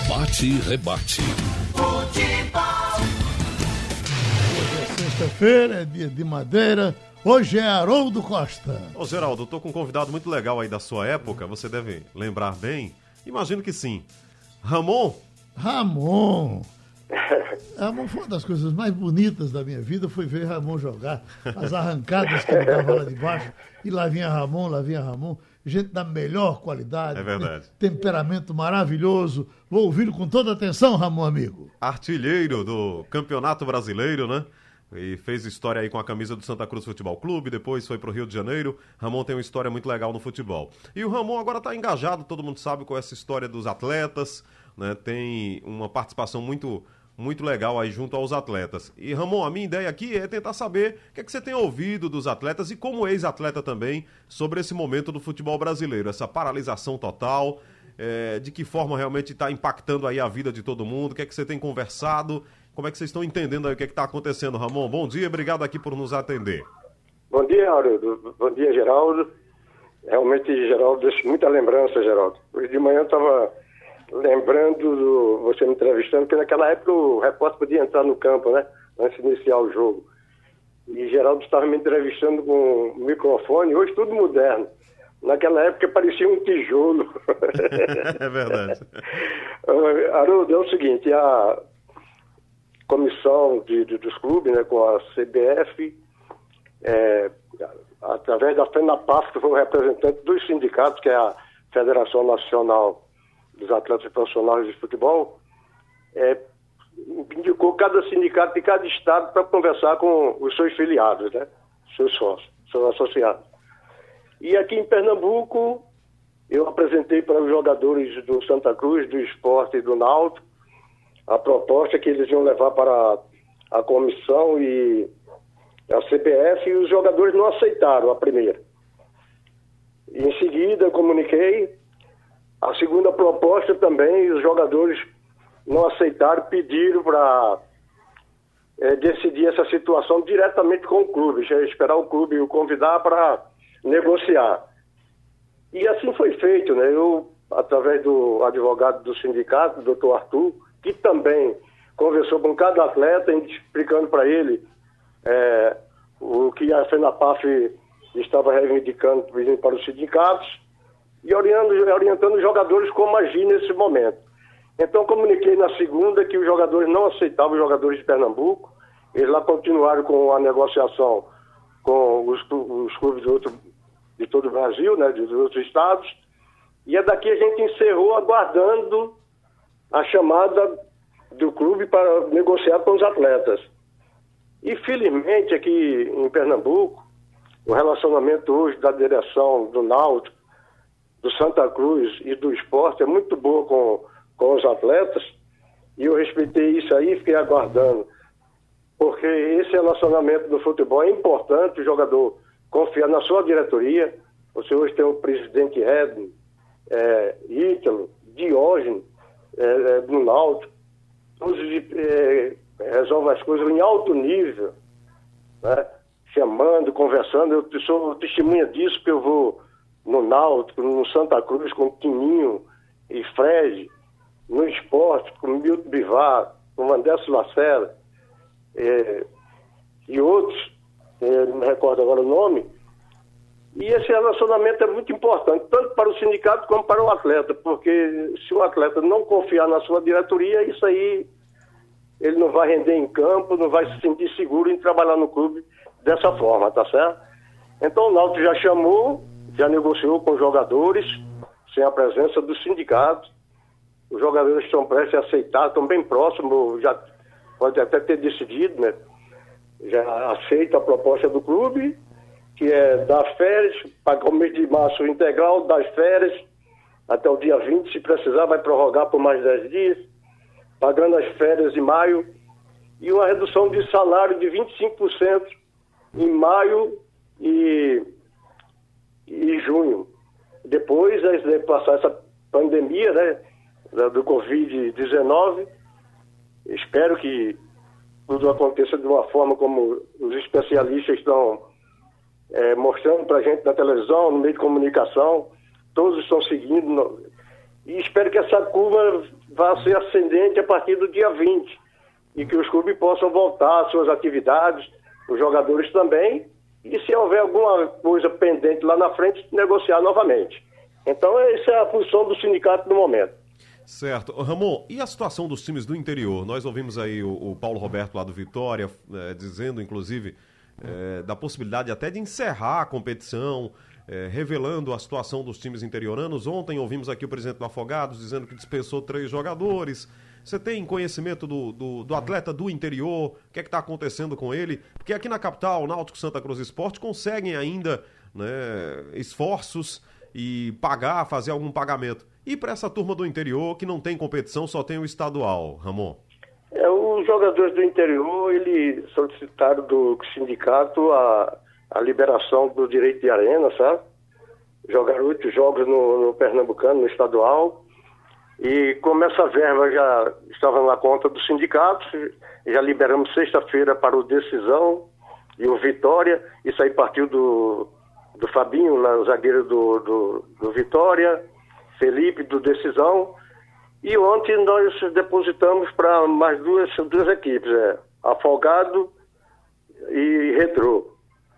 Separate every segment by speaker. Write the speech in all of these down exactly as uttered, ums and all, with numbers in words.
Speaker 1: Bate e rebate.
Speaker 2: Futebol. Hoje é sexta-feira, é dia de Madeira. Hoje é Haroldo Costa.
Speaker 3: Ô Geraldo, eu tô com um convidado muito legal aí da sua época, você deve lembrar bem. Imagino que sim. Ramon?
Speaker 2: Ramon. Ramon foi uma das coisas mais bonitas da minha vida, foi ver Ramon jogar. As arrancadas que ele dava lá de baixo. E lá vinha Ramon, lá vinha Ramon. Gente da melhor qualidade.
Speaker 3: É verdade.
Speaker 2: Temperamento maravilhoso. Vou ouvi-lo com toda atenção, Ramon, amigo.
Speaker 3: Artilheiro do Campeonato Brasileiro, né? E fez história aí com a camisa do Santa Cruz Futebol Clube, depois foi pro Rio de Janeiro. Ramon tem uma história muito legal no futebol. E o Ramon agora tá engajado, todo mundo sabe, com essa história dos atletas, né? Tem uma participação muito, muito legal aí junto aos atletas. E Ramon, a minha ideia aqui é tentar saber o que é que você tem ouvido dos atletas e como ex-atleta também sobre esse momento do futebol brasileiro, essa paralisação total, é, de que forma realmente está impactando aí a vida de todo mundo, o que é que você tem conversado. Como é que vocês estão entendendo aí o que é está acontecendo, Ramon? Bom dia, obrigado aqui por nos atender.
Speaker 4: Bom dia, Haroldo. Bom dia, Geraldo. Realmente, Geraldo, deixa muita lembrança, Geraldo. Hoje de manhã eu estava lembrando do, você me entrevistando, porque naquela época o repórter podia entrar no campo, né? Antes de iniciar o jogo. E Geraldo estava me entrevistando com um microfone, hoje tudo moderno. Naquela época parecia um tijolo.
Speaker 3: É verdade.
Speaker 4: Haroldo, é o seguinte, a comissão de, de, dos clubes, né, com a C B F, é, através da FENAPAF, que foi o representante dos sindicatos, que é a Federação Nacional dos Atletas Profissionais de Futebol, é, indicou cada sindicato de cada estado para conversar com os seus filiados, né, seus sócios, seus associados. E aqui em Pernambuco, eu apresentei para os jogadores do Santa Cruz, do Sport e do Náutico a proposta que eles iam levar para a comissão e a C B F, e os jogadores não aceitaram a primeira. E em seguida eu comuniquei a segunda proposta também, os jogadores não aceitaram, pediram para é, decidir essa situação diretamente com o clube, já esperar o clube o convidar para negociar. E assim foi feito, né? Eu, através do advogado do sindicato, doutor Arthur, que também conversou com cada atleta, explicando para ele é, o que a FENAPAF estava reivindicando para os sindicatos e orientando, orientando os jogadores como agir nesse momento. Então, comuniquei na segunda que os jogadores não aceitavam, os jogadores de Pernambuco. Eles lá continuaram com a negociação com os, os clubes de, outro, de todo o Brasil, né, de outros estados. E é daqui a gente encerrou aguardando a chamada do clube para negociar com os atletas. E, felizmente, aqui em Pernambuco, o relacionamento hoje da direção do Náutico, do Santa Cruz e do Sport é muito boa com, com os atletas, e eu respeitei isso aí e fiquei aguardando. Porque esse relacionamento do futebol é importante, o jogador confiar na sua diretoria. Você hoje tem o presidente Edno, é, Ítalo, Diógenes, É, do Náutico, todos é, resolvem as coisas em alto nível, né? Chamando, conversando. Eu sou testemunha disso, porque eu vou no Náutico, no Santa Cruz com Tininho e Fred, no Esporte com Milton Bivar, com Vandesso Lacerda é, e outros, é, não me recordo agora o nome. E esse relacionamento é muito importante, tanto para o sindicato como para o atleta, porque se o atleta não confiar na sua diretoria, isso aí, ele não vai render em campo, não vai se sentir seguro em trabalhar no clube dessa forma, tá certo? Então o Náutico já chamou, já negociou com os jogadores, sem a presença do sindicato. Os jogadores estão prestes a aceitar, estão bem próximos, já pode até ter decidido, né? Já aceita a proposta do clube, que é dar férias, pagar o mês de março integral, das férias, até o dia vinte, se precisar, vai prorrogar por mais dez dias, pagando as férias em maio, e uma redução de salário de vinte e cinco por cento em maio e, e junho. Depois de passar essa pandemia, né, do covid dezenove, espero que tudo aconteça de uma forma como os especialistas estão É, mostrando para a gente na televisão, no meio de comunicação, todos estão seguindo, no, E espero que essa curva vá ser ascendente a partir do dia vinte e que os clubes possam voltar às suas atividades, os jogadores também, e se houver alguma coisa pendente lá na frente, negociar novamente. Então, essa é a função do sindicato no momento.
Speaker 3: Certo. Ramon, e a situação dos times do interior? Nós ouvimos aí o, o Paulo Roberto lá do Vitória, é, dizendo, inclusive, é, da possibilidade até de encerrar a competição, é, revelando a situação dos times interioranos. Ontem ouvimos aqui o presidente do Afogados dizendo que dispensou três jogadores. Você tem conhecimento do, do, do atleta do interior? O que é que está acontecendo com ele? Porque aqui na capital, o Náutico Santa Cruz Esporte conseguem ainda, né, esforços e pagar, fazer algum pagamento. E para essa turma do interior, que não tem competição, só tem o estadual, Ramon?
Speaker 4: É, os jogadores do interior, eles solicitaram do sindicato a, a liberação do direito de arena, sabe? Jogaram oito jogos no, no Pernambucano, no estadual. E como essa verba já estava na conta do sindicato, já liberamos sexta-feira para o Decisão e o Vitória. Isso aí partiu do, do Fabinho, lá, o zagueiro do, do, do Vitória, Felipe, do Decisão. E ontem nós depositamos para mais duas, duas equipes, é, Afogado e Retrô.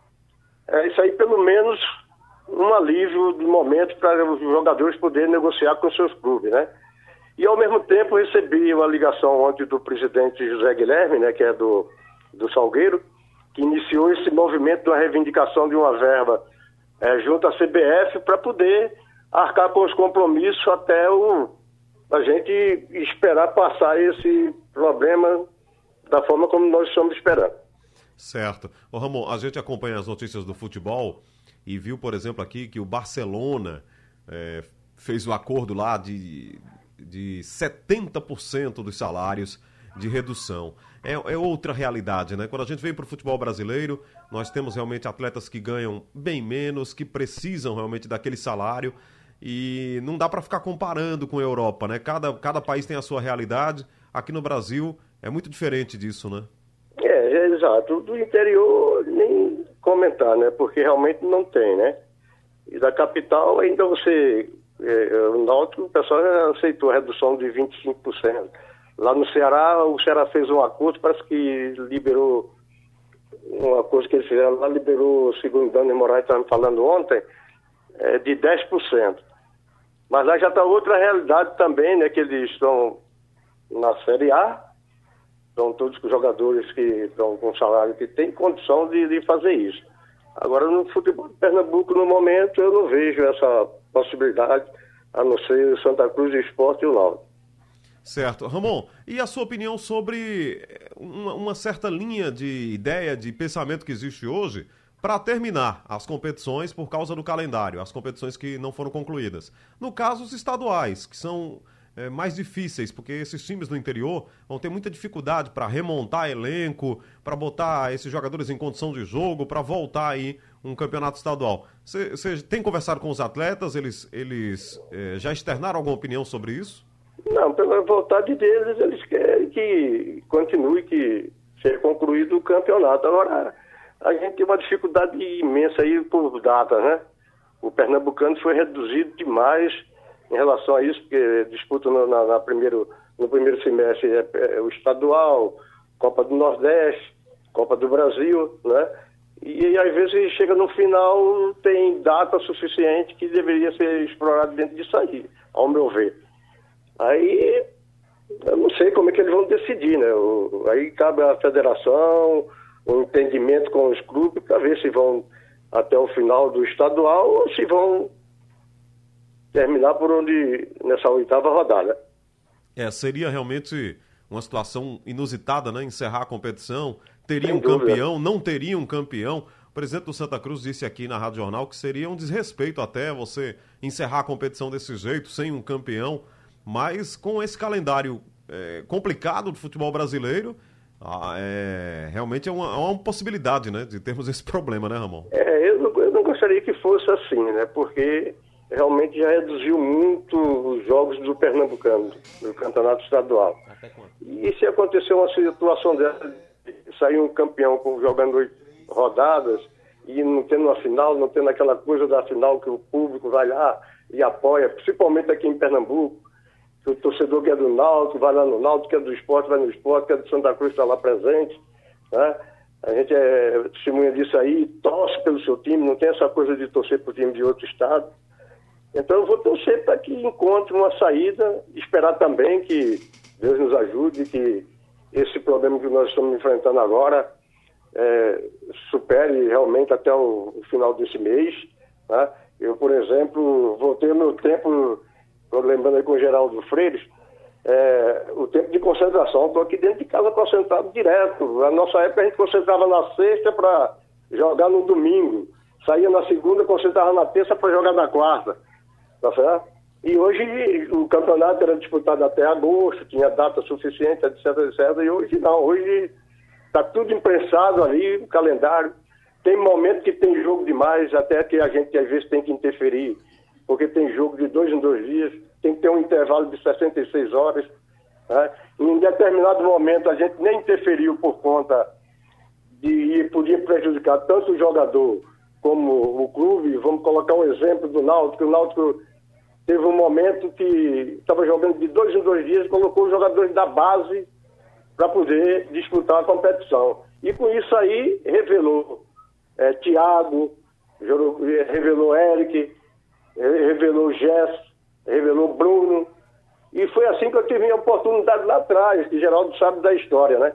Speaker 4: É isso aí, pelo menos, um alívio de momento para os jogadores poderem negociar com seus clubes, né? E, ao mesmo tempo, recebi uma ligação ontem do presidente José Guilherme, né, que é do, do Salgueiro, que iniciou esse movimento de uma reivindicação de uma verba é, junto à C B F para poder arcar com os compromissos até o, a gente esperar passar esse problema da forma como nós estamos esperando.
Speaker 3: Certo. Ô, Ramon, a gente acompanha as notícias do futebol e viu, por exemplo, aqui que o Barcelona é, fez um acordo lá de... de setenta por cento dos salários de redução. É, é outra realidade, né? Quando a gente vem para o futebol brasileiro, nós temos realmente atletas que ganham bem menos, que precisam realmente daquele salário e não dá para ficar comparando com a Europa, né? Cada, cada país tem a sua realidade. Aqui no Brasil é muito diferente disso, né?
Speaker 4: É, é exato. Do interior nem comentar, né? Porque realmente não tem, né? E da capital ainda você... É, o Náutico, o pessoal aceitou a redução de vinte e cinco por cento. Lá no Ceará, o Ceará fez um acordo, parece que liberou uma coisa que eles fizeram lá, liberou, segundo o Dani Moraes estava me falando ontem, é, de dez por cento. Mas lá já está outra realidade também, né, que eles estão na Série A, estão todos os jogadores que estão com salário que têm condição de, de fazer isso. Agora, no futebol de Pernambuco, no momento, eu não vejo essa possibilidade, a não ser o Santa Cruz Esporte e o Náutico.
Speaker 3: Certo. Ramon, e a sua opinião sobre uma, uma certa linha de ideia, de pensamento que existe hoje para terminar as competições por causa do calendário, as competições que não foram concluídas? No caso, os estaduais, que são é, mais difíceis, porque esses times do interior vão ter muita dificuldade para remontar elenco, para botar esses jogadores em condição de jogo, para voltar aí um campeonato estadual. Você tem conversado com os atletas? Eles, eles é, já externaram alguma opinião sobre isso?
Speaker 4: Não, pela vontade deles, eles querem que continue, que seja concluído o campeonato. Agora, a gente tem uma dificuldade imensa aí por data, né? O Pernambucano foi reduzido demais em relação a isso, porque disputa no, na, na primeiro, no primeiro semestre é, é o estadual, Copa do Nordeste, Copa do Brasil, né? E, e às vezes chega no final, tem data suficiente que deveria ser explorado dentro disso aí, ao meu ver. Aí, eu não sei como é que eles vão decidir, né? O, aí cabe à federação, o entendimento com os clubes, para ver se vão até o final do estadual ou se vão terminar por onde, nessa oitava rodada.
Speaker 3: É, seria realmente uma situação inusitada, né? Encerrar a competição, teria
Speaker 4: Sem
Speaker 3: um
Speaker 4: dúvida.
Speaker 3: campeão, não teria um campeão. O presidente do Santa Cruz disse aqui na Rádio Jornal que seria um desrespeito até você encerrar a competição desse jeito, sem um campeão. Mas com esse calendário é, complicado do futebol brasileiro, ah, é, realmente é uma, é uma possibilidade, né, de termos esse problema, né, Ramon?
Speaker 4: É, eu não, eu não gostaria que fosse assim, né? Porque realmente já reduziu muito os jogos do Pernambucano, do campeonato estadual. E se acontecer uma situação dessa, sair um campeão com, jogando oito rodadas e não tendo uma final, não tendo aquela coisa da final que o público vai lá e apoia, principalmente aqui em Pernambuco. O torcedor que é do Náutico vai lá no Náutico, que é do Sport vai no Sport, que é do Santa Cruz está lá presente, né? A gente é testemunha disso aí, torce pelo seu time, não tem essa coisa de torcer para o time de outro estado. Então eu vou torcer para que encontre uma saída, esperar também que Deus nos ajude, que esse problema que nós estamos enfrentando agora é, supere realmente até o, o final desse mês, né? Eu, por exemplo, voltei ao meu tempo, lembrando aí com o Geraldo Freires, é, o tempo de concentração. Estou aqui dentro de casa concentrado direto. Na nossa época a gente concentrava na sexta para jogar no domingo. Saía na segunda, concentrava na terça para jogar na quarta. Tá certo? E hoje o campeonato era disputado até agosto, tinha data suficiente, etc, etcétera. E hoje não. Hoje está tudo imprensado ali, o calendário. Tem momento que tem jogo demais, até que a gente às vezes tem que interferir, porque tem jogo de dois em dois dias, tem que ter um intervalo de sessenta e seis horas. Né? Em determinado momento a gente nem interferiu por conta de podia prejudicar tanto o jogador como o clube. Vamos colocar um exemplo do Náutico. O Náutico teve um momento que estava jogando de dois em dois dias, colocou os jogadores da base para poder disputar a competição. E com isso aí revelou é, Thiago, revelou Eric, revelou Gerson, revelou Bruno. E foi assim que eu tive a oportunidade lá atrás, que Geraldo sabe da história, né?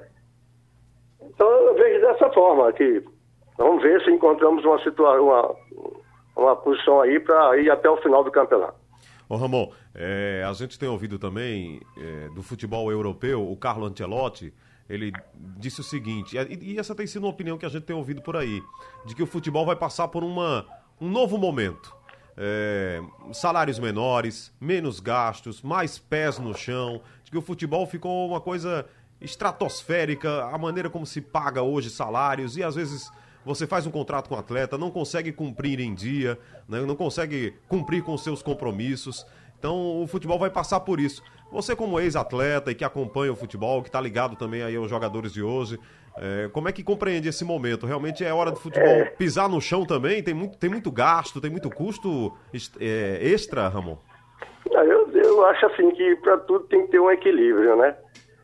Speaker 4: Então eu vejo dessa forma, que vamos ver se encontramos uma situação, uma, uma posição aí para ir até o final do campeonato.
Speaker 3: Ô Ramon, é, a gente tem ouvido também é, do futebol europeu, o Carlo Ancelotti, ele disse o seguinte, e, e essa tem sido uma opinião que a gente tem ouvido por aí, de que o futebol vai passar por uma, um novo momento. É, salários menores, menos gastos, mais pés no chão, de que o futebol ficou uma coisa estratosférica, a maneira como se paga hoje salários, e às vezes você faz um contrato com o atleta, não consegue cumprir em dia, né, não consegue cumprir com seus compromissos. Então o futebol vai passar por isso. Você como ex-atleta e que acompanha o futebol, que está ligado também aí aos jogadores de hoje, é, como é que compreende esse momento? Realmente é hora do futebol é... pisar no chão também? Tem muito, tem muito gasto, tem muito custo é, extra, Ramon?
Speaker 4: Eu, eu acho assim que para tudo tem que ter um equilíbrio, né?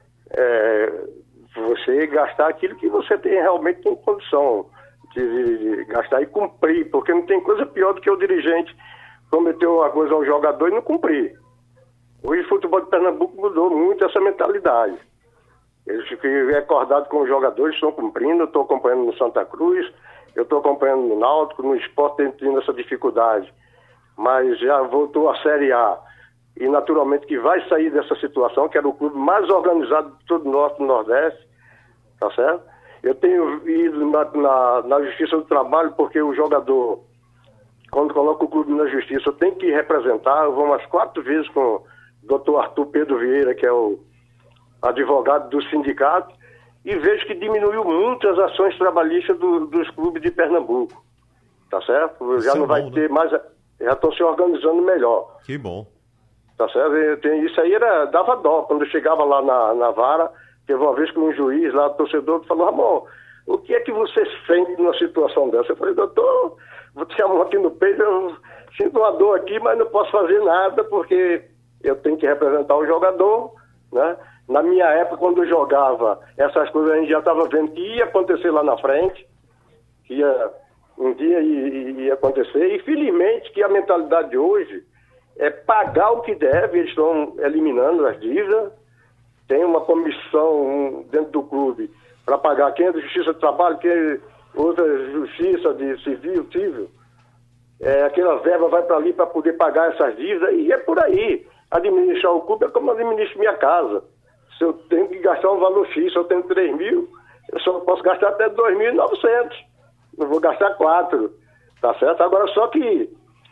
Speaker 4: É, você gastar aquilo que você tem, realmente tem condição de, de gastar e cumprir, porque não tem coisa pior do que o dirigente prometer uma coisa ao jogador e não cumprir. Hoje o futebol de Pernambuco mudou muito essa mentalidade. Eles ficam recordados com os jogadores, estão cumprindo. Eu estou acompanhando no Santa Cruz, eu estou acompanhando no Náutico, no Sport tem tendo essa dificuldade, mas já voltou à Série A e naturalmente que vai sair dessa situação, que era o clube mais organizado de todo o Norte e Nordeste, tá certo? Eu tenho ido na, na, na Justiça do Trabalho, porque o jogador, quando coloca o clube na Justiça, tem que representar. Eu vou umas quatro vezes com o doutor Arthur Pedro Vieira, que é o advogado do sindicato, e vejo que diminuiu muito as ações trabalhistas do, dos clubes de Pernambuco, tá certo? Já
Speaker 3: isso
Speaker 4: não
Speaker 3: é
Speaker 4: vai
Speaker 3: bom,
Speaker 4: ter
Speaker 3: né?
Speaker 4: mais, já estão se organizando melhor.
Speaker 3: Que bom.
Speaker 4: Tá certo? Isso aí era, dava dó. Quando eu chegava lá na, na vara, teve uma vez que um juiz lá, torcedor, falou: Ramon, o que é que você sente numa situação dessa? Eu falei: doutor, vou te chamar aqui no peito, eu sinto uma dor aqui, mas não posso fazer nada, porque eu tenho que representar o jogador, né? Na minha época, quando eu jogava, essas coisas a gente já estava vendo que ia acontecer lá na frente, que ia, um dia ia, ia acontecer, e felizmente que a mentalidade de hoje é pagar o que deve. Eles estão eliminando as dívidas, tem uma comissão dentro do clube para pagar quem é da Justiça do Trabalho, quem é outra Justiça de Civil, Civil. É, aquela verba vai para ali para poder pagar essas dívidas, e é por aí. Administrar o clube é como eu administro minha casa. Se eu tenho que gastar um valor X, se eu tenho três mil, eu só posso gastar até dois mil e novecentos. Não vou gastar quatro, tá certo? Agora, só que,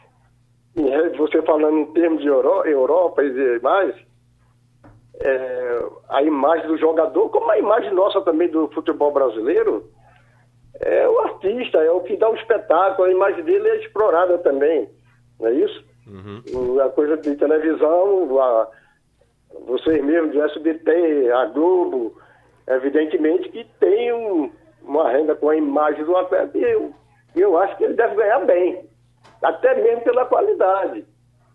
Speaker 4: você falando em termos de Euro, Europa e mais, é, a imagem do jogador, como a imagem nossa também do futebol brasileiro, é o artista, é o que dá o espetáculo, a imagem dele é explorada também, não é isso? Uhum. A coisa de televisão, a, vocês mesmos do S B T, a Globo, evidentemente que tem um, uma renda com a imagem do atleta, e eu, eu acho que ele deve ganhar bem, até mesmo pela qualidade,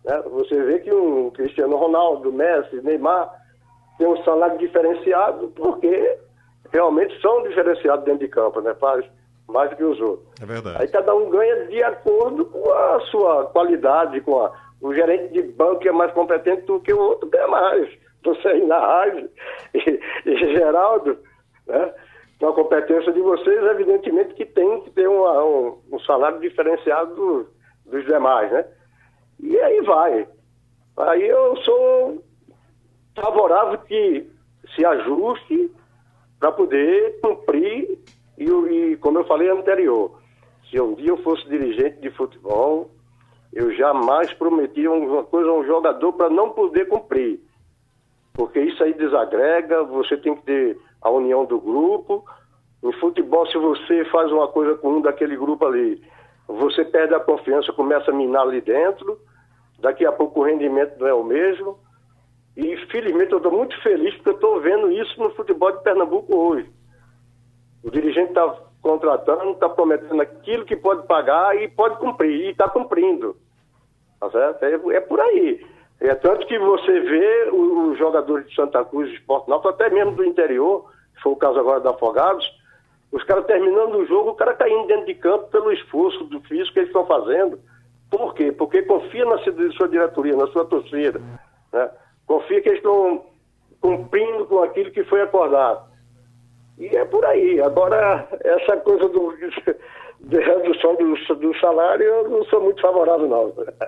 Speaker 4: Né? Você vê que um Cristiano Ronaldo, Messi, Neymar tem um salário diferenciado porque realmente são diferenciados dentro de campo, né? Faz mais do que os outros.
Speaker 3: É verdade.
Speaker 4: Aí cada um ganha de acordo com a sua qualidade, com a, o gerente de banco que é mais competente do que o outro ganha mais. Você aí na rádio e, e Geraldo, né? Com a competência de vocês, evidentemente que tem que ter uma, um, um salário diferenciado do, dos demais, né? E aí vai. Aí eu sou favorável que se ajuste para poder cumprir, e, e como eu falei anterior, se um dia eu fosse dirigente de futebol, eu jamais prometia uma coisa a um jogador para não poder cumprir. Porque isso aí desagrega, você tem que ter a união do grupo. Em futebol, se você faz uma coisa com um daquele grupo ali, você perde a confiança, começa a minar ali dentro, daqui a pouco o rendimento não é o mesmo. E, felizmente, eu estou muito feliz porque eu estou vendo isso no futebol de Pernambuco hoje. O dirigente está contratando, está prometendo aquilo que pode pagar e pode cumprir, e está cumprindo. Tá certo? É, é por aí. É tanto que você vê os jogadores de Santa Cruz, de Sport Náutico, até mesmo do interior, que foi o caso agora da Afogados, os caras terminando o jogo, o cara caindo dentro de campo pelo esforço do físico que eles estão fazendo. Por quê? Porque confia na sua diretoria, na sua torcida, né? Confia que eles estão cumprindo com aquilo que foi acordado. E é por aí. Agora, essa coisa do, de redução do, do salário, eu não sou muito favorável, não.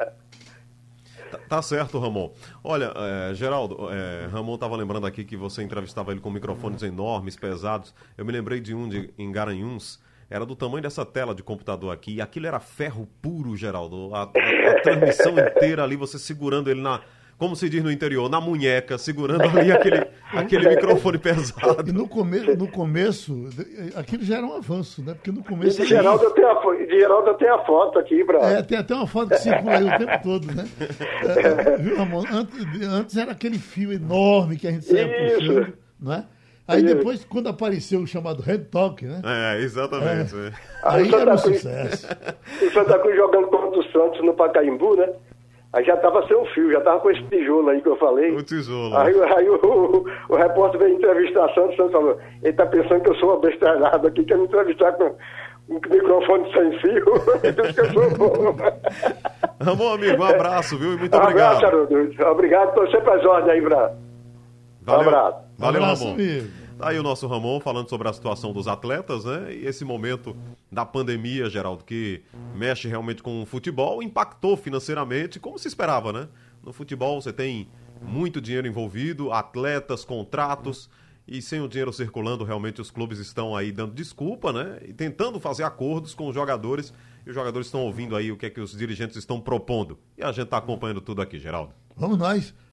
Speaker 3: Tá, tá certo, Ramon. Olha, é, Geraldo, é, Ramon estava lembrando aqui que você entrevistava ele com microfones enormes, pesados. Eu me lembrei de um de, em Garanhuns, era do tamanho dessa tela de computador aqui, e aquilo era ferro puro, Geraldo. A, a, a transmissão inteira ali, você segurando ele na... Como se diz no interior, na munheca, segurando ali aquele, aquele microfone pesado.
Speaker 2: E no, come, no começo, aquilo já era um avanço, né? Porque no começo...
Speaker 4: E de Geraldo eu tenho a, de Geraldo eu tenho a foto aqui, pra...
Speaker 2: É, tem até uma foto que circula aí o tempo todo, né? É, viu, Ramon? Antes, antes era aquele fio enorme que a gente saia puxando, não é? Aí depois, quando apareceu o chamado Red Talk, né?
Speaker 3: É, exatamente.
Speaker 2: É. Aí era um sucesso.
Speaker 4: O Santa Cruz jogando contra o Santos no Pacaembu, né? Aí já estava sem o fio, já estava com esse tijolo aí que eu falei.
Speaker 3: O tijolo.
Speaker 4: Aí, aí o, o, o repórter veio entrevistar a Santos, o Santos falou, ele está pensando que eu sou uma bestalhada aqui, quer me entrevistar com um microfone sem fio. Ele que eu sou bom.
Speaker 3: Ramon, amigo, um abraço, viu? E muito
Speaker 4: um
Speaker 3: obrigado.
Speaker 4: Abraço, Haroldo. Obrigado, estou sempre às ordens aí, Bra.
Speaker 3: Valeu.
Speaker 4: Um abraço.
Speaker 3: Valeu,
Speaker 2: um abraço,
Speaker 3: Ramon.
Speaker 2: amigo.
Speaker 3: Tá aí o nosso Ramon falando sobre a situação dos atletas, né? E esse momento da pandemia, Geraldo, que mexe realmente com o futebol, impactou financeiramente, como se esperava, né? No futebol você tem muito dinheiro envolvido, atletas, contratos, e sem o dinheiro circulando, realmente os clubes estão aí dando desculpa, né? E tentando fazer acordos com os jogadores, e os jogadores estão ouvindo aí o que é que os dirigentes estão propondo. E a gente está acompanhando tudo aqui, Geraldo.
Speaker 2: Vamos nós.